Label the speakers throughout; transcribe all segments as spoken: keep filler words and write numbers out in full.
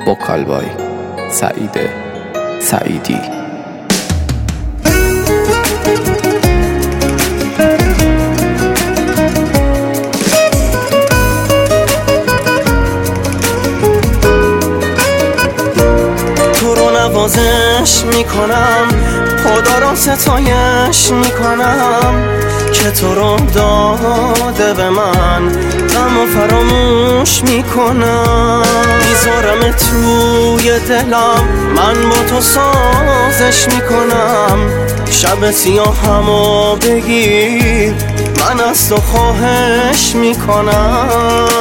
Speaker 1: وکال بای سعید سعیدی.
Speaker 2: نوازش میکنم، خدا را ستایش میکنم که تو رو داده به من، غم و فراموش میکنم. میذارم توی دلم، من با تو سازش میکنم. شب سیاهمو بگیر، من از تو خواهش میکنم.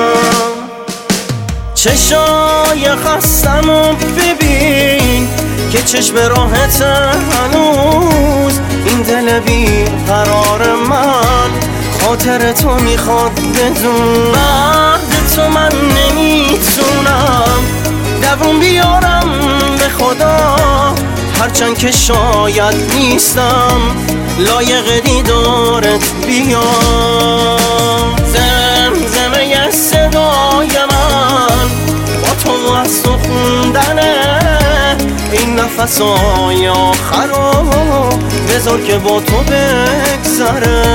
Speaker 2: چشای خستمو ببین که چشم راحت هنوز، این دل بی قرار من خاطر تو میخواد بدون. بعد تو من نمیتونم دووم بیارم به خدا، هرچند که شاید نیستم لایق دیدارت بیام. زمزمه صدای من با تو از تو خوندنه، این نفسای آخر رو بذار که با تو بگذره.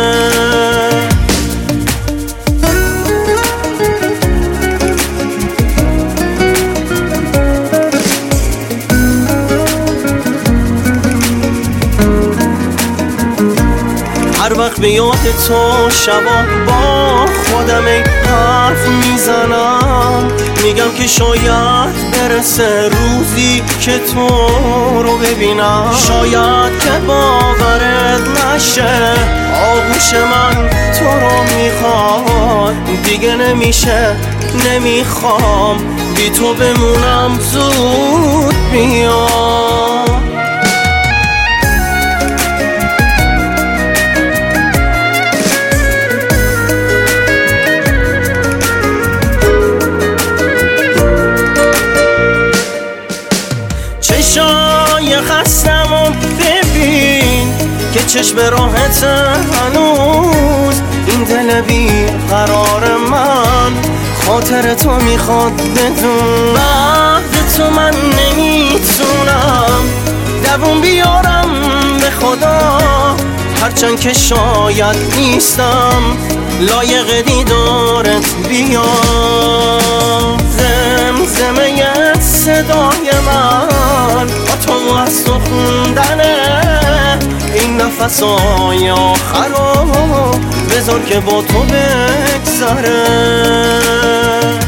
Speaker 2: هر وقت به یاد تو شبا با خودم ای حرف میزنم، میگم که شاید برسه روزی که تو رو ببینم. شاید که باورت نشه آغوش من تو رو میخواد، دیگه نمیشه نمیخوام بی تو بمونم، زود بیام. چشای خستمو ببین که چشم راحت هنوز، این دل بی قرار من خاطر تو میخواد بدون. بعد تو من نمیتونم دووم بیارم به خدا، هرچند که شاید نیستم لایق دیدارت بیام. زمزمه صدای من با تو از تو خوندنه، این نفسای آخر رو بذار که با تو بگذره.